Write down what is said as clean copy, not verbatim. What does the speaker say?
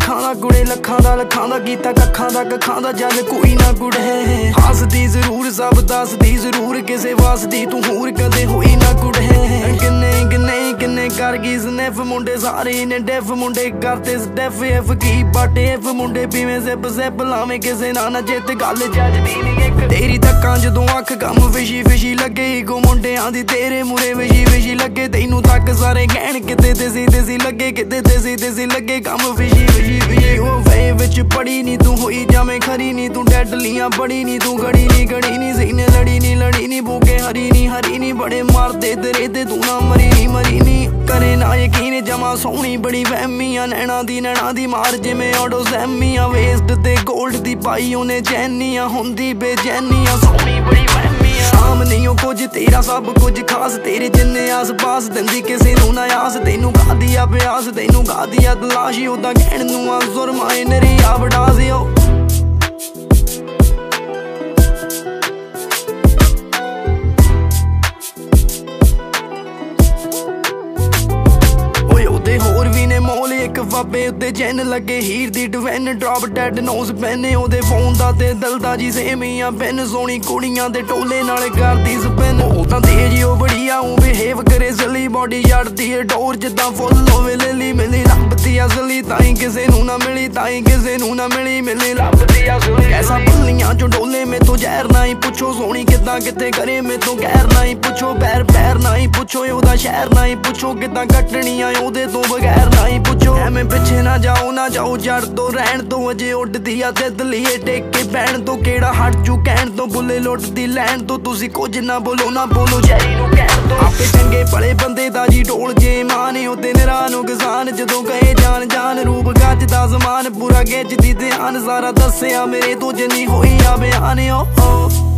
ਲੱਖਾਂ ਦਾ ਕੁੜੇ ਲੱਖਾਂ ਦਾ ਕੀਤਾ ਕੱਖਾਂ ਦਾ ਕੱਖਾਂ ਦਾ ਜਦ ਕੋਈ ਨਾ ਕੁੜੇ ਹੱਸਦੀ ਜ਼ਰੂਰ ਸਭ ਦੱਸਦੀ ਜ਼ਰੂਰ ਕਿਸੇ ਵਾਸਦੀ ਤੂੰ ਹੋਰ ਕਦੇ ਹੋਈ ਨਾ ਕੁੜੇ ਕਿੰਨੇ ਕਰ ਗਈ ਸਨੈਫ ਮੁੰਡੇ ਸਾਰੇ ਨੇ ਡੈਫ ਮੁੰਡੇ ਕਰਤੇ ਸਟੈਫ ਐਫ ਕੀ ਬਾਟੇ ਐਫ ਮੁੰਡੇ ਪੀਵੇਂ ਜ਼ੈਪ ਲਾਵੇਂ ਕਿਸੇ ਨਾ ਜਿੱਤ ਗੱਲ ਜੱਜਦੀ ਨਹੀਂ ਇੱਕ ਤੇਰੀ ਤੱਕਾਂ ਜਦੋਂ ਅੱਖ ਕੰਮ ਫਿਸ਼ੀ ਲੱਗੇ ਗੋ ਮੁੰਡਿਆਂ ਦੀ ਤੇਰੇ ਮੂਰੇ ਵਿਸ਼ੀ ਲੱਗੇ ਤੈਨੂੰ ਤੱਕ ਸਾਰੇ ਕਹਿਣ ਕਿਤੇ ਦੇਸੀ ਲੱਗੇ ਕਿਤੇ ਦੇਸੀ ਲੱਗੇ ਕੰਮ ਫਿਸ਼ੀ ਉਹ ਵੇ ਵਿੱਚ ਪੜੀ ਨਹੀਂ ਤੂੰ ਹੋਈ ਜਾਵੇਂ ਖਰੀ ਨਹੀਂ ਤੂੰ ਡੈਡਲੀਆਂ ਬੜੀ ਨਹੀਂ ਤੂੰ ਗੜੀ ਨਹੀਂ ਸੀਨੇ ਲੜੀ ਨਹੀਂ ਬੂਕੇ ਹਰੀ ਨਹੀਂ ਬੜੇ ਮਾਰਦੇ ਤੇਰੇ ਤੇ ਤੂੰ ਨਾ ਮਰੀ ਨਹੀਂ ਕਰੇ ਨਾ ਯਕੀਨ ਜਮਾ ਸੋਹਣੀ ਬੜੀ ਵਹਿਮੀਆਂ ਨੈਣਾ ਦੀ ਮਾਰ ਜਿਵੇਂ ਆਡੋ ਸੈਮੀਆਂ ਵੇਸਟ ਤੇ ਗੋਲਡ ਦੀ ਪਾਈ ਉਹਨੇ ਚੈਨੀਆਂ ਹੁੰਦੀ ਬੇਚੈਨੀਆਂ ਸੋਹਣੀ ਬੜੀ ਵਹਿਮੀਆਂ ਸ਼ਾਮ ਨਹੀਂ ਉਹ ਕੁਝ ਤੇਰਾ ਸਭ ਕੁਝ ਖਾਸ ਤੇਰੇ ਜਿੰਨੇ ਆਸ ਪਾਸ ਦਿੰਦੀ ਕਿਸੇ ਨੂੰ ਨਾ ਆਸ ਤੈਨੂੰ ਗਾਦੀ ਆ ਪਿਆਸ ਤੈਨੂੰ ਗਾਦੀ ਆ ਤਲਾਸ਼ੀ ਉਹਦਾ ਕਹਿਣ ਨੂੰ ਆ ਜ਼ੁਰਮਾਏ ਨਰੀ ਆ ਵਡਾ ਦਿਓ ਹੋਰ ਵੀ ਨੇ ਮੋਲ ਇੱਕ ਵਾਬੇ ਉੱਤੇ ਜੈਨ ਲੱਗੇ ਹੀਰ ਦੀ ਡਿਵੈਨ ਡ੍ਰੌਪ ਡੈਡ ਨੋਜ਼ ਪੈਨੇ ਉਹਦੇ ਫੋਨ ਦਾ ਤੇ ਦਿਲ ਦਾ ਜੀ ਸੇਮੀਆਂ ਪੈਨ ਸੋਹਣੀ ਕੁੜੀਆਂ ਦੇ ਟੋਲੇ ਨਾਲ ਕਰਦੀ ਸਪੈਨ ਉਹ ਤਾਂ ਤੇਜ ਉਹ ਬੜੀਆ ਉਹ ਬਿਹੇਵ ਕਰੇ ਜ਼ਲੀ ਬੋਡੀ ਜੜਦੀ ਏ ਡੋਰ ਜਿੱਦਾਂ ਫੁੱਲ ਹੋਵੇ ਲਿਲੀ ਮਿਲੀ ਲੱਭਦੀ ਅਸਲੀ ਤਾਈ ਕਿਸੇ ਨੂੰ ਨਾ ਮਿਲੀ ਮਿਲੀ ਲੱਭਦੀ ਅਸਲੀ ਐਸਾ ਬੁੱਲੀਆਂ ਚੋਂ ਡੋਲੇ ਮੇਤੋਂ ਜ਼ਹਿਰ ਨਾ ਹੀ ਪੁੱਛੋ ਸੋਹਣੀ ਕਿੱਦਾਂ ਕਿੱਥੇ ਕਰੇ ਮੇਤੋਂ ਕਹਿਰ ਨਾ ਹੀ ਪੁੱਛੋ ਪੈਰ ਨਾ ਹੀ ਪੁੱਛੋ ਉਹਦਾ ਸ਼ਹਿਰ ਨਾ ਹੀ ਪੁੱਛੋ ਕਿੱਦਾਂ ਕੱਟਣੀਆਂ ਉਹਦੇ ਤੋਂ ਬਗੈਰ ਨਾ ਹੀ ਪੁੱਛੋ ਐਵੇਂ ਪਿੱਛੇ ਨਾ ਜਾਓ ਜੜ ਤੋਂ ਰਹਿਣ ਤੋਂ ਅਜੇ ਉੱਡਦੀ ਆ ਤਿਤਲੀਏ ਟੇਕ ਕੇ ਬੈਣ ਤੋਂ ਕਿਹੜਾ ਹਟ ਜੂ ਕਹਿਣ ਤੋਂ ਬੁੱਲੇ ਲੁੱਟਦੀ ਲੈਣ ਤੋਂ ਤੁਸੀਂ ਕੁਝ ਨਾ ਬੋਲੋ ਜੈਰੀ ਨੂੰ ਕਹਿਣ ਤੋਂ ਆਪੇ ਚੰਗੇ ਭਲੇ ਬੰਦੇ ਦਾ ਜੀ ਢੋਲ ਜੇ ਮਾਨੇ ਉਹਦੇ ਨਿਰਾ ਨੂੰ ਕਿਸਾਨ ਜਦੋਂ ਗਏ ਜਾਨ ਰੂਪ ਗੱਜ ਦਾ ਜ਼ਮਾਨ ਪੂਰਾ ਗਿੱਜਦੀ ਧਿਆਨ ਸਾਰਾ ਦੱਸਿਆ ਮੇਰੇ ਤੋਂ ਜਿੰਨੀ ਹੋਈ ਆ ਬਿਆਨ ਓ